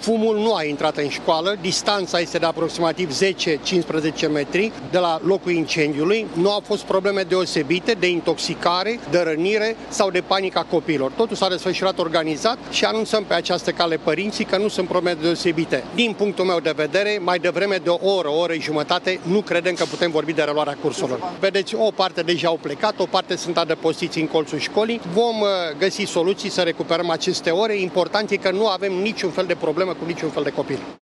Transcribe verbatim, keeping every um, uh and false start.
Fumul nu a intrat în școală, distanța este de aproximativ zece cincisprezece metri de la locul incendiului. Nu au fost probleme deosebite de intoxicare, de rănire sau de panică a copiilor. Totul s-a desfășurat organizat și anunțăm pe această cale părinții că nu sunt probleme deosebite. Din punctul meu de vedere, mai devreme de o oră, o oră și jumătate, nu credem că putem vorbi de reluarea cursurilor. Vedeți, o parte deja au plecat, o parte sunt adăpostiți în colțul școlii. Vom găsi soluții să recuperăm aceste ore. Important e că nu avem niciun fel de problemă cu niciun fel de copil.